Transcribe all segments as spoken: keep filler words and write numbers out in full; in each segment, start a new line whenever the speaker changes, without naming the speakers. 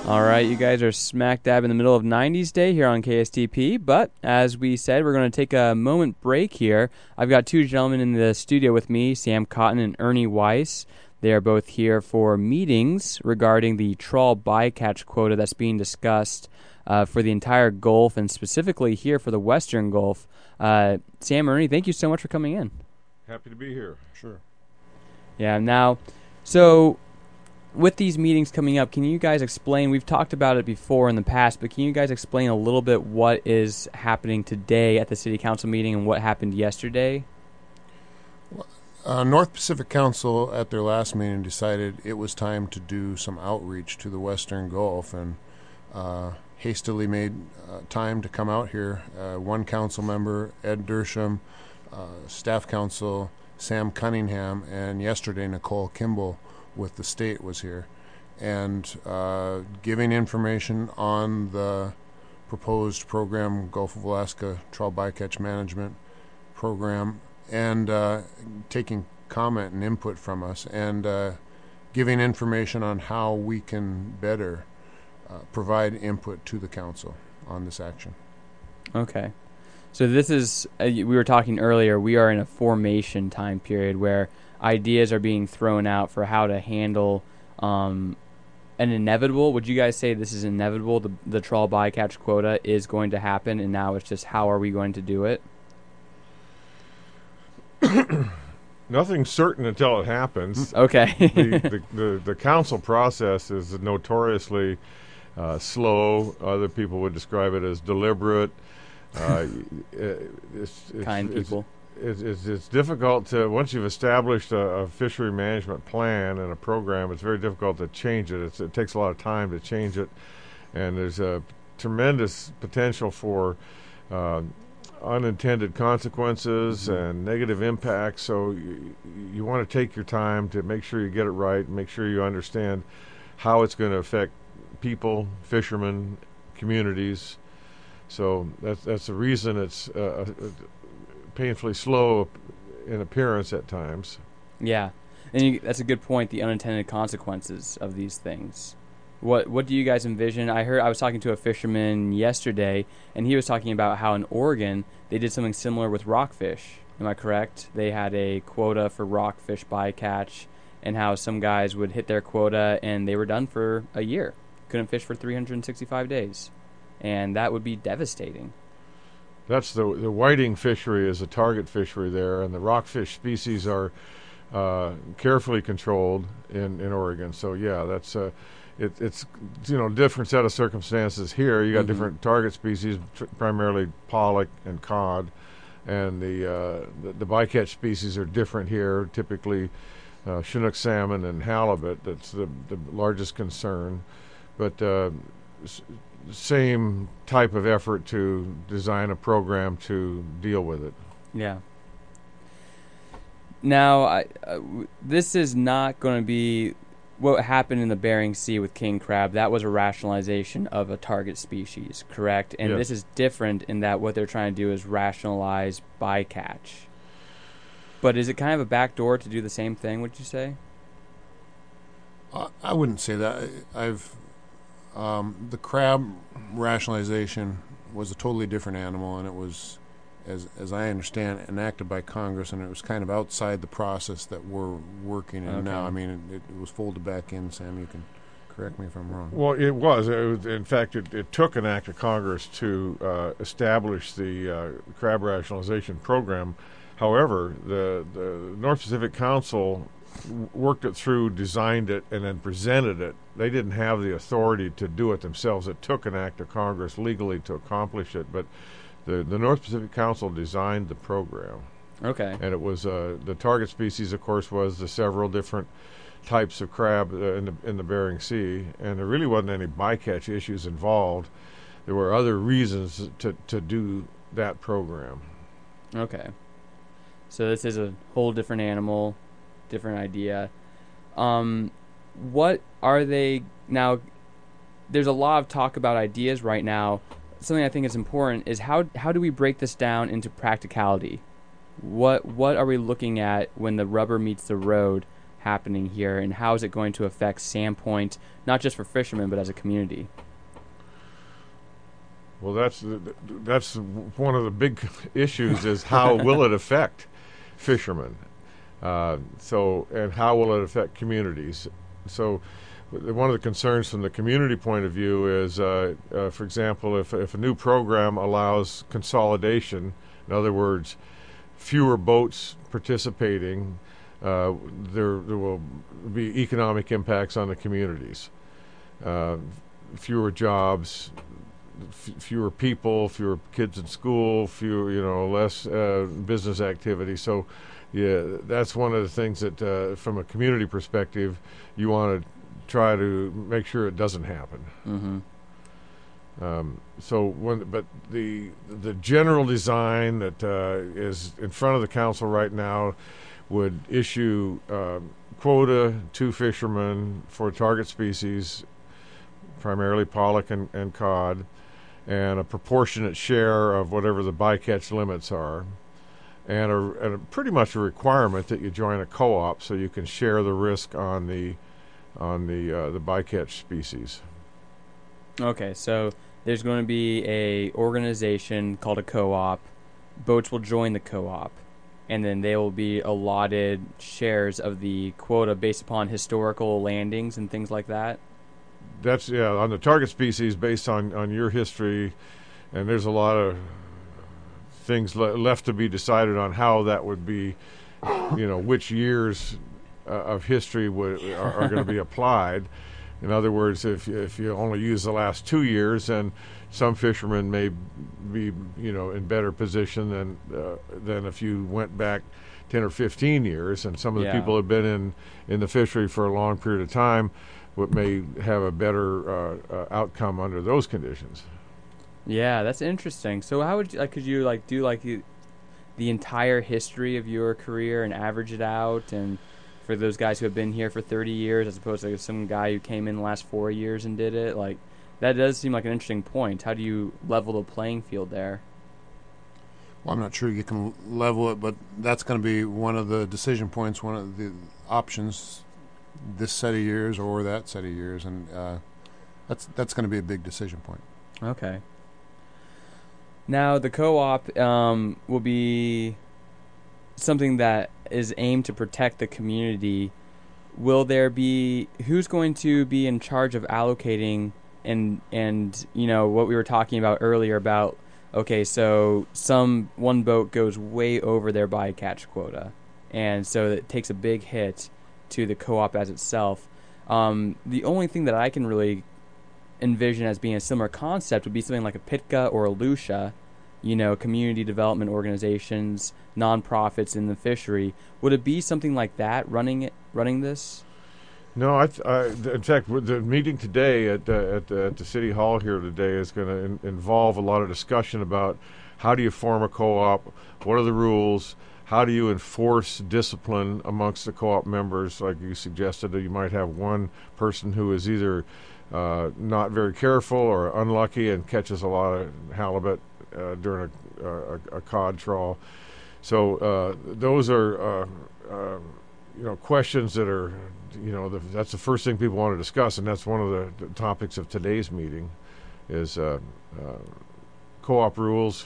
All right, you guys are smack dab in the middle of nineties Day here on K S T P, but as we said, we're going to take a moment break here. I've got two gentlemen in the studio with me, Sam Cotton and Ernie Weiss. They are both here for meetings regarding the trawl bycatch quota that's being discussed uh, for the entire Gulf and specifically here for the Western Gulf. Uh, Sam, Ernie, thank you so much for coming in.
Happy to be here.
Sure.
Yeah, now, so with these meetings coming up, can you guys explain, we've talked about it before in the past, but can you guys explain a little bit what is happening today at the City Council meeting and what happened yesterday?
Uh, North Pacific Council at their last meeting decided it was time to do some outreach to the Western Gulf and uh, hastily made uh, time to come out here. Uh, one council member, Ed Dersham, uh, staff council, Sam Cunningham, and yesterday Nicole Kimball with the state was here, and uh, giving information on the proposed program, Gulf of Alaska Trawl Bycatch Management Program, and uh, taking comment and input from us, and uh, giving information on how we can better uh, provide input to the council on this action.
Okay. So this is, uh, we were talking earlier, we are in a formation time period where ideas are being thrown out for how to handle um, an inevitable. Would you guys say this is inevitable? The, the trawl bycatch quota is going to happen, and now it's just how are we going to do it?
Nothing's certain until it happens.
Okay.
the, the, the, the council process is notoriously uh, slow. Other people would describe it as deliberate. Uh, it's, it's,
kind
it's,
people.
It's, it's, it's difficult to, once you've established a, a fishery management plan and a program, it's very difficult to change it. It's, it takes a lot of time to change it, and there's a tremendous potential for uh, unintended consequences mm-hmm. and negative impacts. So you, you want to take your time to make sure you get it right, make sure you understand how it's going to affect people, fishermen, communities. So that's that's the reason it's uh, painfully slow in appearance at times.
Yeah, and you, that's a good point. The unintended consequences of these things. What what do you guys envision? I heard I was talking to a fisherman yesterday, and he was talking about how in Oregon they did something similar with rockfish. Am I correct? They had a quota for rockfish bycatch, and how some guys would hit their quota and they were done for a year, couldn't fish for three hundred sixty-five days, and that would be devastating.
That's the the whiting fishery is a target fishery there, and the rockfish species are uh, carefully controlled in, in Oregon. So yeah, that's uh, it, it's you know different set of circumstances here. You got mm-hmm. different target species, tr- primarily pollock and cod, and the, uh, the the bycatch species are different here. Typically, uh, Chinook salmon and halibut. That's the the largest concern, but. Uh, s- Same type of effort to design a program to deal with it.
Yeah. Now, I, uh, w- this is not going to be what happened in the Bering Sea with king crab. That was a rationalization of a target species, correct? And
yes.
This is different in that what they're trying to do is rationalize bycatch. But is it kind of a backdoor to do the same thing, would you say?
Uh, I wouldn't say that. I, I've Um, the crab rationalization was a totally different animal, and it was, as as I understand, enacted by Congress, and it was kind of outside the process that we're working in
okay.
now. I mean, it, it was folded back in. Sam, you can correct me if I'm wrong.
Well, it was. It was in fact, it, it took an act of Congress to uh, establish the uh, crab rationalization program. However, the, the North Pacific Council worked it through, designed it, and then presented it. They didn't have the authority to do it themselves. It took an act of Congress legally to accomplish it, but the, the North Pacific Council designed the program.
Okay.
And it was, uh, the target species, of course, was the several different types of crab uh, in, the, in the Bering Sea, and there really wasn't any bycatch issues involved. There were other reasons to, to do that program.
Okay. So this is a whole different animal, different idea. Um, what are they now? There's a lot of talk about ideas right now. Something I think is important is how how do we break this down into practicality? What what are we looking at when the rubber meets the road? happening here, and how is it going to affect Sandpoint, not just for fishermen, but as a community?
Well, that's that's one of the big issues is how will it affect fishermen? Uh, so, and how will it affect communities? So, one of the concerns from the community point of view is, uh, uh, for example, if if a new program allows consolidation, in other words, fewer boats participating, uh, there there will be economic impacts on the communities, uh, fewer jobs. F- fewer people, fewer kids in school, fewer, you know, less uh, business activity. So, yeah, that's one of the things that, uh, from a community perspective, you want to try to make sure it doesn't happen.
Mm-hmm.
Um, so, when, but the the general design that uh, is in front of the council right now would issue uh, quota to fishermen for target species, primarily pollock and, and cod, and a proportionate share of whatever the bycatch limits are, and a, and a pretty much a requirement that you join a co-op so you can share the risk on the on the uh, the bycatch species.
Okay, so there's going to be a organization called a co-op. Boats will join the co-op, and then they will be allotted shares of the quota based upon historical landings and things like that.
That's, yeah, on the target species based on, on your history, and there's a lot of things le- left to be decided on how that would be, you know, which years uh, of history would, are, are going to be applied. In other words, if if you only use the last two years, then some fishermen may be, you know, in better position than uh, than if you went back ten or fifteen years, and some of the
Yeah.
people have been in, in the fishery for a long period of time, what may have a better uh, uh, outcome under those conditions.
Yeah, that's interesting. So how would you, like, could you like do like the, the entire history of your career and average it out, and for those guys who have been here for thirty years as opposed to some guy who came in the last four years and did it, like that does seem like an interesting point. How do you level the playing field there?
Well, I'm not sure you can level it, but that's going to be one of the decision points, one of the options, this set of years or that set of years, and uh, that's that's going to be a big decision point.
Okay. Now, the co-op um, will be something that is aimed to protect the community. Will there be, who's going to be in charge of allocating and, and you know, what we were talking about earlier about, okay, so some, one boat goes way over their bycatch quota, and so it takes a big hit to the co-op as itself. Um, the only thing that I can really envision as being a similar concept would be something like a P I T C A or a Lucia, you know, community development organizations, nonprofits in the fishery. Would it be something like that running it, running this?
No, I, th- I th- in fact, with the meeting today at, uh, at, uh, at the city hall here today is going to in- involve a lot of discussion about how do you form a co-op, what are the rules, how do you enforce discipline amongst the co-op members, like you suggested, that you might have one person who is either uh, not very careful or unlucky and catches a lot of halibut uh, during a, a, a cod trawl. So uh, those are, uh, uh, you know, questions that are, you know, the, that's the first thing people want to discuss, and that's one of the, the topics of today's meeting, is uh, uh, co-op rules.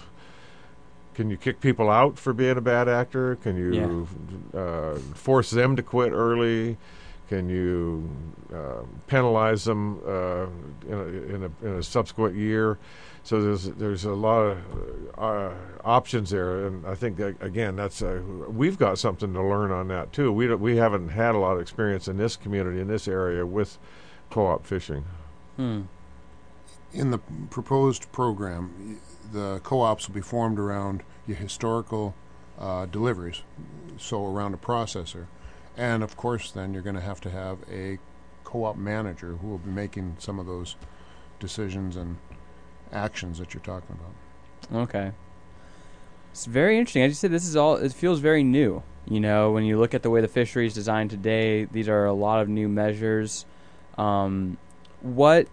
Can you kick people out for being a bad actor? Can you yeah. uh, force them to quit early? Can you uh, penalize them uh, in, a, in, a, in a subsequent year? So there's there's a lot of uh, options there, and I think that, again, that's uh, we've got something to learn on that too. We don't, we haven't had a lot of experience in this community, in this area, with co-op fishing.
Hmm.
In the proposed program, the co-ops will be formed around your historical uh, deliveries, so around a processor. And, of course, then you're going to have to have a co-op manager who will be making some of those decisions and actions that you're talking about.
Okay. It's very interesting. As you said, this is all, it feels very new. You know, when you look at the way the fishery is designed today, these are a lot of new measures. Um, what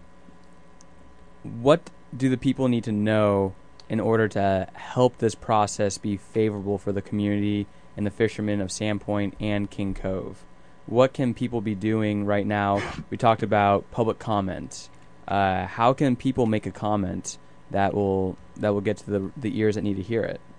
what do the people need to know in order to help this process be favorable for the community and the fishermen of Sandpoint and King Cove? what can people be doing right now? We talked about public comment. Uh, how can people make a comment that will that will get to the the ears that need to hear it?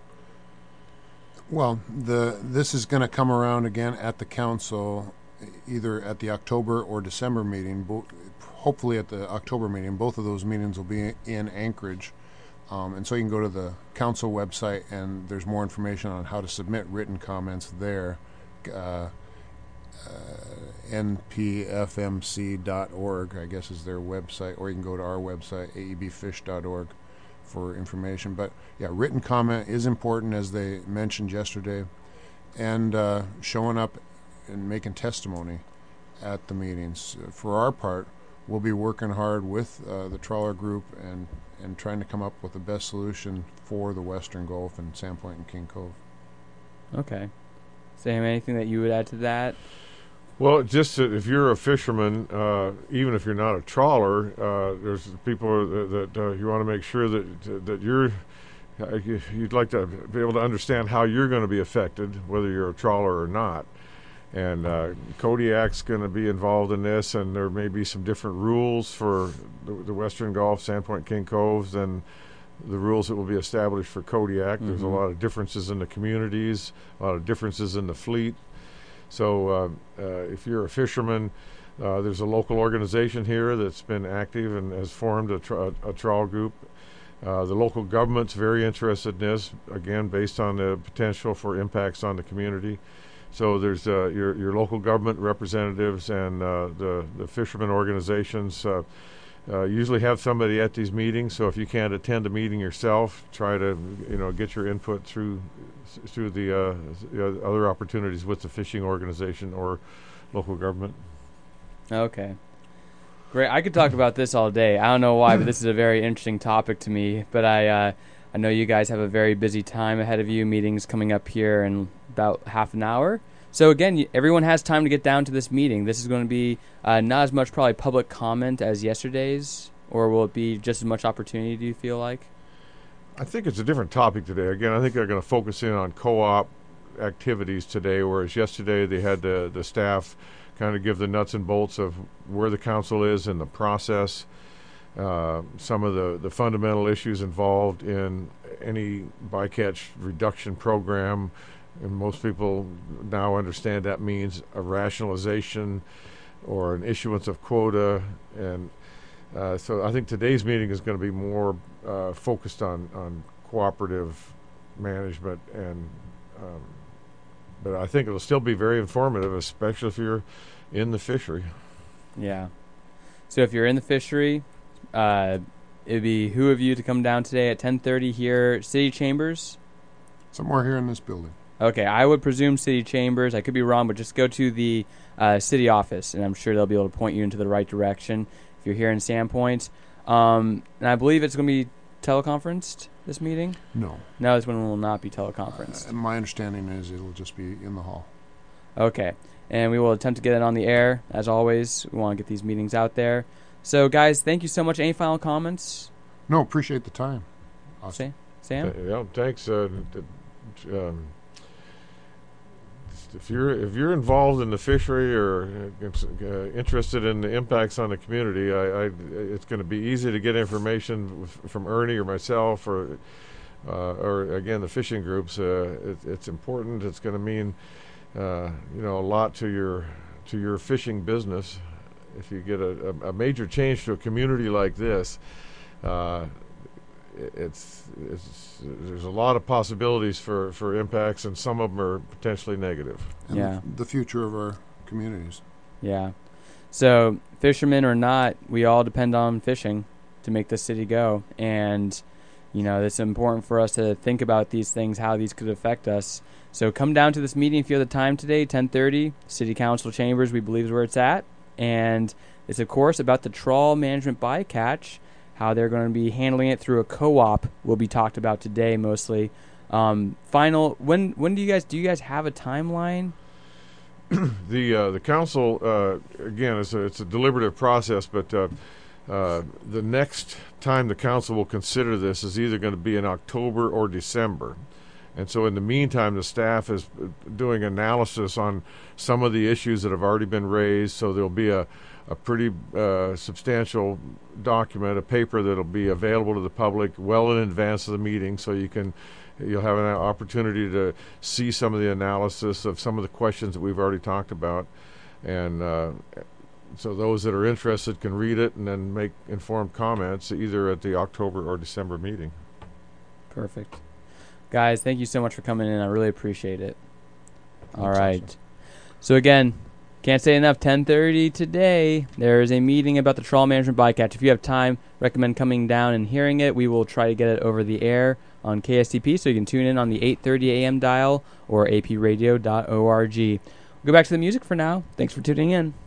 Well, the this is going to come around again at the council, either at the October or December meeting. Bo- hopefully at the October meeting. Both of those meetings will be in Anchorage. Um, and so you can go to the council website, and there's more information on how to submit written comments there. Uh, uh, N P F M C dot org, I guess, is their website, or you can go to our website, A E B fish dot org, for information. But yeah, written comment is important, as they mentioned yesterday, and uh, showing up and making testimony at the meetings. For our part, we'll be working hard with uh, the trawler group and, and trying to come up with the best solution for the Western Gulf and Sandpoint and King Cove.
Okay. Sam, anything that you would add to that?
Well, just that if you're a fisherman, uh, even if you're not a trawler, uh, there's people that, that uh, you want to make sure that that you're uh, you'd like to be able to understand how you're going to be affected, whether you're a trawler or not. And uh, Kodiak's going to be involved in this, and there may be some different rules for the, the Western Gulf, Sandpoint, King Coves, than the rules that will be established for Kodiak. Mm-hmm. There's a lot of differences in the communities, a lot of differences in the fleet. So uh, uh, if you're a fisherman, uh, there's a local organization here that's been active and has formed a, tra- a trawl group. Uh, the local government's very interested in this, again, based on the potential for impacts on the community. So there's uh, your your local government representatives and uh, the, the fishermen organizations uh, uh, usually have somebody at these meetings. So if you can't attend a meeting yourself, try to you know get your input through through the, uh, the other opportunities with the fishing organization or local government.
Okay. Great. I could talk about this all day. I don't know why, but this is a very interesting topic to me. But I uh, I know you guys have a very busy time ahead of you, meetings coming up here in about half an hour. So again, y- everyone has time to get down to this meeting. This is going to be uh, not as much probably public comment as yesterday's, or will it be just as much opportunity, do you feel like?
I think it's a different topic today. Again, I think they're going to focus in on co-op activities today, whereas yesterday they had the, the staff kind of give the nuts and bolts of where the council is in the process, uh, some of the, the fundamental issues involved in any bycatch reduction program. And most people now understand that means a rationalization or an issuance of quota. And uh, so I think today's meeting is going to be more uh, focused on, on cooperative management. and um, But I think it'll still be very informative, especially if you're in the fishery.
Yeah. So if you're in the fishery, uh, it would be who of you to come down today at ten thirty here, City Chambers?
Somewhere here in this building.
Okay, I would presume City Chambers. I could be wrong, but just go to the uh, city office, and I'm sure they'll be able to point you into the right direction if you're here in Sandpoint. Um, and I believe it's going to be teleconferenced, this meeting?
No.
No, this one will not be teleconferenced.
Uh, my understanding is it'll just be in the hall.
Okay, and we will attempt to get it on the air. As always, we want to get these meetings out there. So, guys, thank you so much. Any final comments?
No, appreciate the time.
Awesome. Sam?
Th- yeah, thanks. Uh, th- um, If you're if you're involved in the fishery or uh, uh, interested in the impacts on the community, I, I, it's going to be easy to get information with, from Ernie or myself or uh, or again the fishing groups. Uh, it, it's important. It's going to mean uh, you know a lot to your to your fishing business. If you get a, a, a major change to a community like this. Uh, It's, it's there's a lot of possibilities for, for impacts, and some of them are potentially negative.
And
Yeah.
the, the future of our communities.
Yeah. So, fishermen or not, we all depend on fishing to make this city go. And, you know, it's important for us to think about these things, how these could affect us. So come down to this meeting if you have the time today, ten thirty, City Council Chambers, we believe is where it's at. And it's, of course, about the trawl management bycatch. How they're going to be handling it through a co-op will be talked about today mostly. Um, final, when when do you guys do you guys have a timeline?
the uh, the council uh, again it's a, it's a deliberative process, but uh, uh, the next time the council will consider this is either going to be in October or December, And so in the meantime, the staff is doing analysis on some of the issues that have already been raised. So there'll be a, a pretty uh, substantial document, a paper that'll be available to the public well in advance of the meeting, so you can you'll have an opportunity to see some of the analysis of some of the questions that we've already talked about. And uh, so those that are interested can read it and then make informed comments either at the October or December meeting.
Perfect. Guys, thank you so much for coming in. I really appreciate it. All
That's
right.
awesome.
So again, can't say enough, ten thirty today, there is a meeting about the trawl management bycatch. If you have time, recommend coming down and hearing it. We will try to get it over the air on K S T P, so you can tune in on the eight thirty a.m. dial or a p radio dot org. We'll go back to the music for now. Thanks for tuning in.